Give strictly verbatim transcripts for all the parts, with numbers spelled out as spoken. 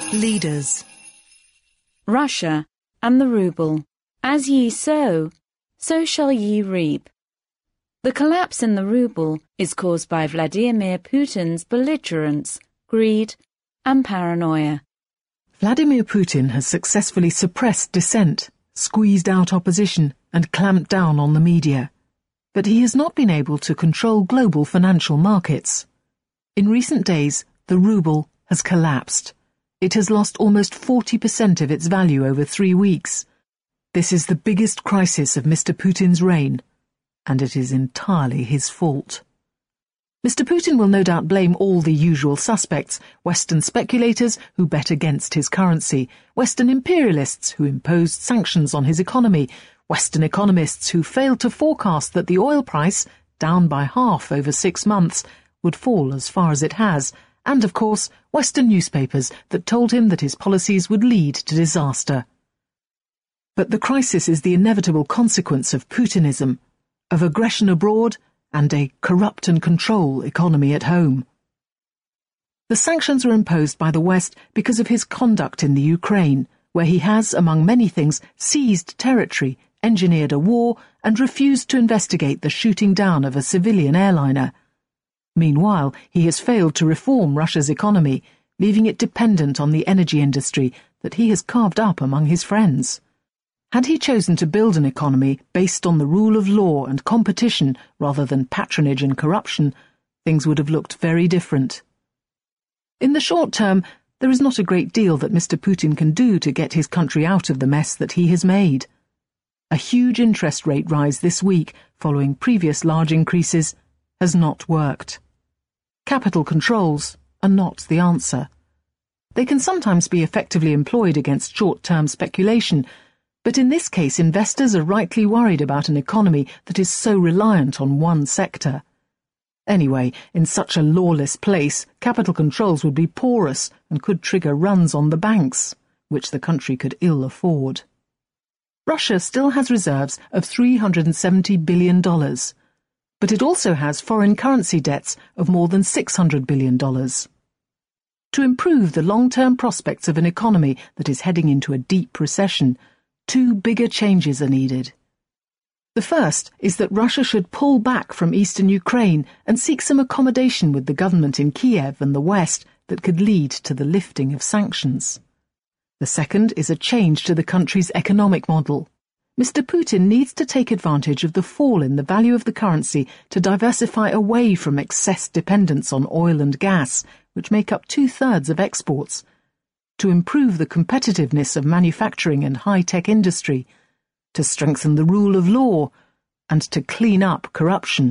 Leaders. Russia and the ruble. As ye sow, so shall ye reap. The collapse in the ruble is caused by Vladimir Putin's belligerence, greed, and paranoia. Vladimir Putin has successfully suppressed dissent, squeezed out opposition, and clamped down on the media. But he has not been able to control global financial markets. In recent days, the ruble has collapsed. It has lost almost forty percent of its value over three weeks. This is the biggest crisis of Mister Putin's reign, and it is entirely his fault. Mister Putin will no doubt blame all the usual suspects: Western speculators who bet against his currency, Western imperialists who imposed sanctions on his economy, Western economists who failed to forecast that the oil price, down by half over six months, would fall as far as it has, and, of course, Western newspapers that told him that his policies would lead to disaster. But the crisis is the inevitable consequence of Putinism, of aggression abroad, and a corrupt and control economy at home. The sanctions were imposed by the West because of his conduct in the Ukraine, where he has, among many things, seized territory, engineered a war, and refused to investigate the shooting down of a civilian airliner. Meanwhile, he has failed to reform Russia's economy, leaving it dependent on the energy industry that he has carved up among his friends. Had he chosen to build an economy based on the rule of law and competition rather than patronage and corruption, things would have looked very different. In the short term, there is not a great deal that Mister Putin can do to get his country out of the mess that he has made. A huge interest rate rise this week, following previous large increases, has not worked. Capital controls are not the answer. They can sometimes be effectively employed against short-term speculation, but in this case investors are rightly worried about an economy that is so reliant on one sector. Anyway, in such a lawless place, capital controls would be porous and could trigger runs on the banks, which the country could ill afford. Russia still has reserves of three hundred seventy billion dollars, but it also has foreign currency debts of more than six hundred billion dollars. To improve the long-term prospects of an economy that is heading into a deep recession, two bigger changes are needed. The first is that Russia should pull back from eastern Ukraine and seek some accommodation with the government in Kiev and the West that could lead to the lifting of sanctions. The second is a change to the country's economic model. Mister Putin needs to take advantage of the fall in the value of the currency to diversify away from excess dependence on oil and gas, which make up two-thirds of exports, to improve the competitiveness of manufacturing and high-tech industry, to strengthen the rule of law, and to clean up corruption.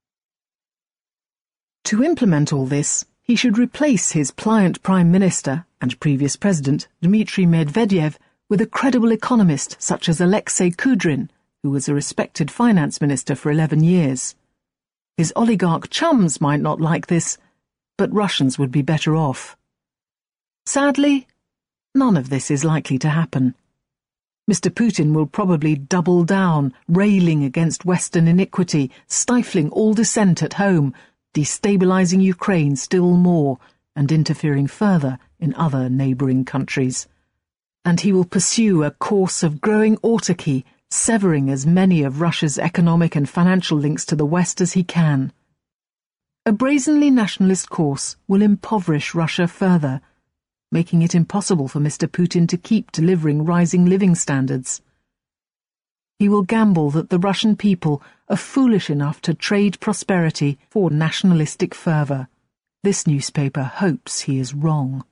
To implement all this, he should replace his pliant Prime Minister and previous President Dmitry Medvedev with a credible economist such as Alexei Kudrin, who was a respected finance minister for eleven years. His oligarch chums might not like this, but Russians would be better off. Sadly, none of this is likely to happen. Mister Putin will probably double down, railing against Western iniquity, stifling all dissent at home, destabilizing Ukraine still more, and interfering further in other neighboring countries. And he will pursue a course of growing autarky, severing as many of Russia's economic and financial links to the West as he can. A brazenly nationalist course will impoverish Russia further, making it impossible for Mister Putin to keep delivering rising living standards. He will gamble that the Russian people are foolish enough to trade prosperity for nationalistic fervour. This newspaper hopes he is wrong.